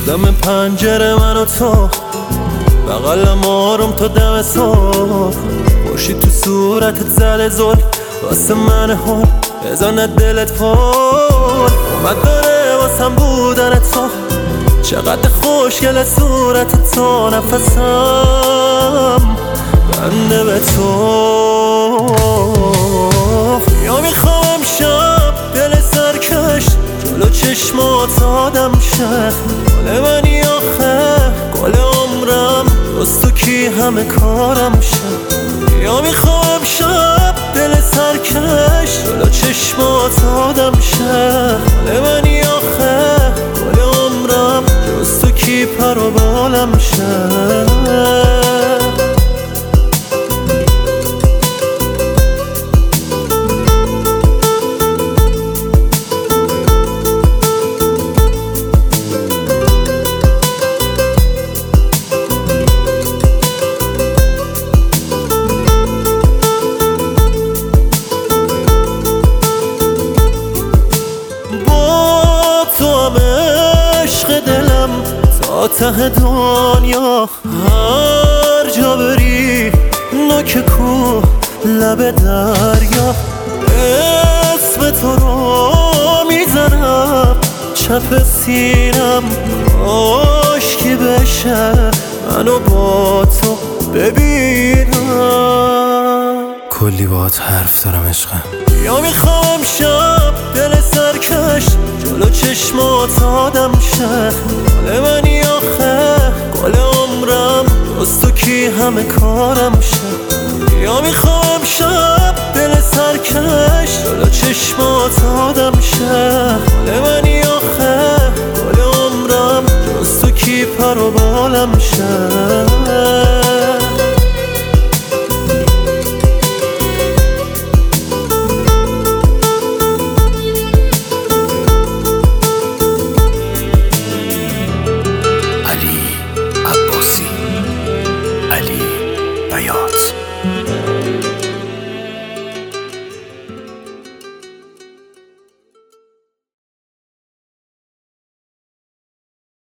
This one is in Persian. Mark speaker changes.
Speaker 1: دم پنجره من و تو، بغلم آروم تا دم صبح، خورشید تو صورتت زده زل، واسه من هول بزنه دلت پل. اومد داره واسم بودن تو، چقدر خوشگل صورت تو، نفسم بنده به تو. یا میخوام امشب دل سرکش جلو چشمات آدم شه، گل منی آخه گل عمرم، دوست تو کی همه کارم شه. یا میخوام امشب دل سرکش جلو چشمات آدم شه، گل منی آخه گل عمرم، دوست تو کی پر و بالم شه. ته دنیا هر جا بری، نوک کوه لب دریا، اسم تو رو میزنم چپ سینم، عاشقی بشه منو با تو ببینم.
Speaker 2: کلی باهات حرف دارم عشقم.
Speaker 1: یا میخوام شب دل سرکش جلو چشمات آدم شه، گل منی آخه گل عمرم، دوست تو کی همه کارم شه. یا میخوام شب دل سرکش جلو چشمات